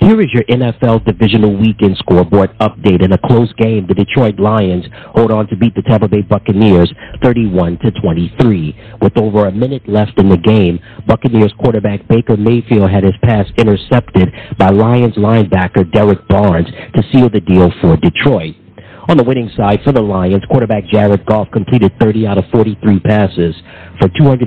Here is your NFL Divisional Weekend scoreboard update. In a close game, the Detroit Lions hold on to beat the Tampa Bay Buccaneers 31-23. With over a minute left in the game, Buccaneers quarterback Baker Mayfield had his pass intercepted by Lions linebacker Derek Barnes to seal the deal for Detroit. On the winning side for the Lions, quarterback Jared Goff completed 30 out of 43 passes for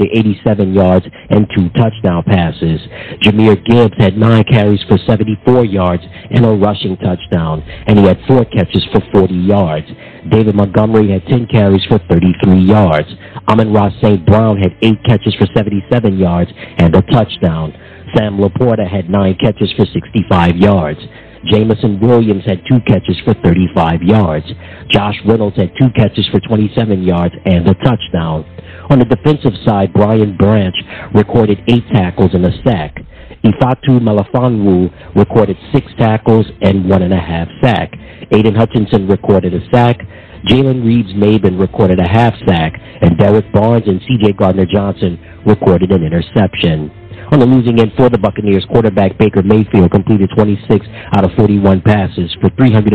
287 yards and 2 touchdown passes. Jahmyr Gibbs had 9 carries for 74 yards and a rushing touchdown, and he had 4 catches for 40 yards. David Montgomery had 10 carries for 33 yards. Amon-Ra St. Brown had 8 catches for 77 yards and a touchdown. Sam Laporta had 9 catches for 65 yards. Jameson Williams had 2 catches for 35 yards. Josh Reynolds had 2 catches for 27 yards and a touchdown. On the defensive side, Brian Branch recorded 8 tackles and a sack. Ifeatu Melifonwu recorded 6 tackles and 1.5 sack. Aiden Hutchinson recorded a sack. Jalen Reeves-Maben recorded a half sack, and Derek Barnes and C.J. Gardner-Johnson recorded an interception. On the losing end for the Buccaneers, quarterback Baker Mayfield completed 26 out of 41 passes for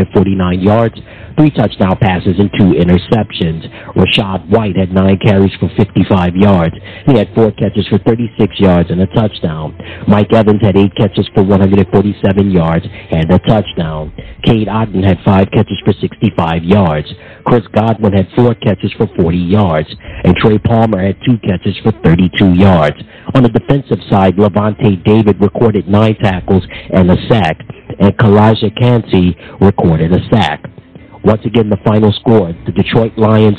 349 yards, 3 touchdown passes, and 2 interceptions. Rachaad White had 9 carries for 55 yards. He had 4 catches for 36 yards and a touchdown. Mike Evans had 8 catches for 147 yards and a touchdown. Cade Otton had 5 catches for 65 yards. Chris Godwin had 4 catches for 40 yards. And Trey Palmer had 2 catches for 32 yards. On the defensive side, Levante David recorded 9 tackles and a sack, and Kalijah Kancey recorded a sack. Once again, the final score, the Detroit Lions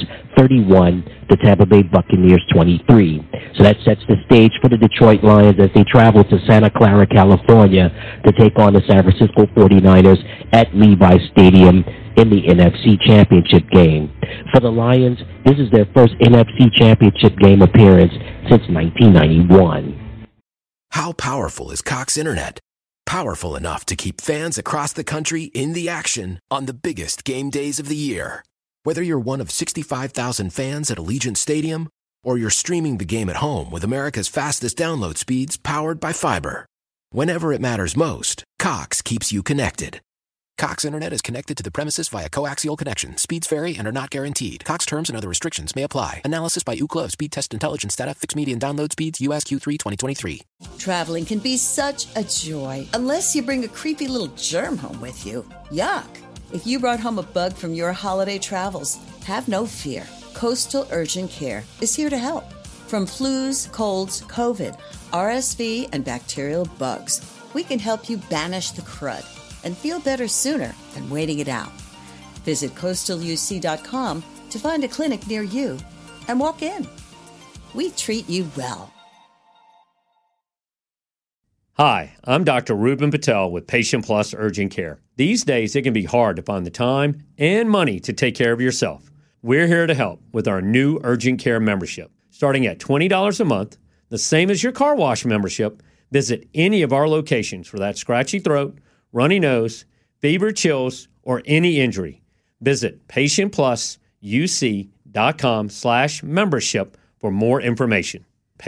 31, the Tampa Bay Buccaneers 23. So that sets the stage for the Detroit Lions as they travel to Santa Clara, California to take on the San Francisco 49ers at Levi's Stadium in the NFC Championship game. For the Lions, this is their first NFC Championship game appearance since 1991. How powerful is Cox Internet? Powerful enough to keep fans across the country in the action on the biggest game days of the year. Whether you're one of 65,000 fans at Allegiant Stadium or you're streaming the game at home with America's fastest download speeds powered by fiber. Whenever it matters most, Cox keeps you connected. Cox Internet is connected to the premises via coaxial connection. Speeds vary and are not guaranteed. Cox terms and other restrictions may apply. Analysis by Ookla of Speed Test Intelligence data. Fixed median download speeds. US Q3 2023. Traveling can be such a joy, unless you bring a creepy little germ home with you. Yuck. If you brought home a bug from your holiday travels, have no fear. Coastal Urgent Care is here to help. From flus, colds, COVID, RSV, and bacterial bugs, we can help you banish the crud and feel better sooner than waiting it out. Visit coastaluc.com to find a clinic near you and walk in. We treat you well. Hi, I'm Dr. Ruben Patel with Patient Plus Urgent Care. These days, it can be hard to find the time and money to take care of yourself. We're here to help with our new Urgent Care membership. Starting at $20 a month, the same as your car wash membership, visit any of our locations for that scratchy throat, runny nose, fever, chills, or any injury. Visit patientplusuc.com/membership for more information.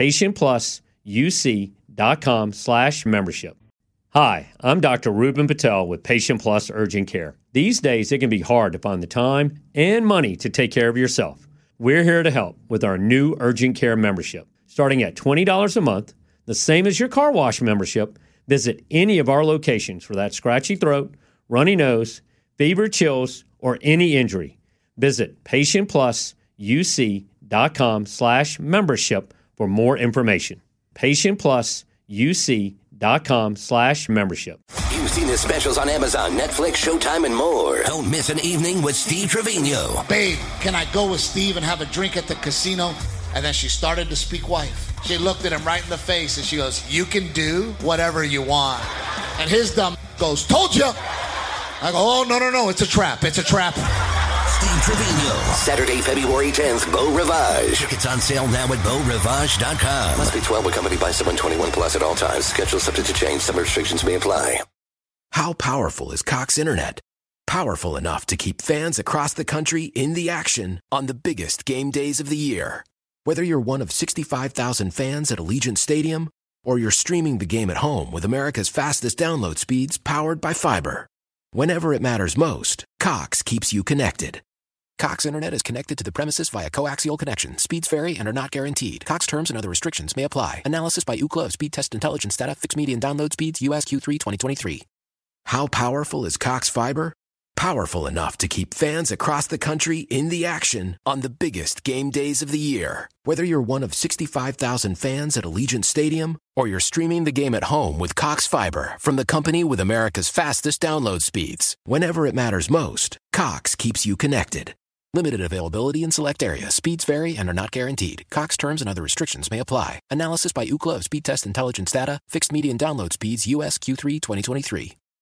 patientplusuc.com/membership. Hi, I'm Dr. Ruben Patel with Patient Plus Urgent Care. These days, it can be hard to find the time and money to take care of yourself. We're here to help with our new Urgent Care membership. Starting at $20 a month, the same as your car wash membership, visit any of our locations for that scratchy throat, runny nose, fever, chills, or any injury. Visit patientplusuc.com/membership for more information. patientplusuc.com/membership. You've seen the specials on Amazon, Netflix, Showtime, and more. Don't miss an evening with Steve Trevino. Babe, can I go with Steve and have a drink at the casino? And then she started to speak wife. She looked at him right in the face and she goes, you can do whatever you want. And his dumb goes, told you. I go, oh, no, it's a trap. It's a trap. Steve Trevino. Saturday, February 10th, Beau Rivage. Tickets on sale now at BeauRivage.com. Must be 12, accompanied by someone 21 plus at all times. Schedule subject to change. Some restrictions may apply. How powerful is Cox Internet? Powerful enough to keep fans across the country in the action on the biggest game days of the year. Whether you're one of 65,000 fans at Allegiant Stadium or you're streaming the game at home with America's fastest download speeds powered by fiber. Whenever it matters most, Cox keeps you connected. Cox Internet is connected to the premises via coaxial connection. Speeds vary and are not guaranteed. Cox terms and other restrictions may apply. Analysis by Ookla of Speed Test Intelligence data. Fixed median download speeds. US Q3 2023. How powerful is Cox Fiber? Powerful enough to keep fans across the country in the action on the biggest game days of the year. Whether you're one of 65,000 fans at Allegiant Stadium or you're streaming the game at home with Cox Fiber from the company with America's fastest download speeds. Whenever it matters most, Cox keeps you connected. Limited availability in select areas. Speeds vary and are not guaranteed. Cox terms and other restrictions may apply. Analysis by Ookla of Speed Test Intelligence data. Fixed median download speeds. US Q3 2023.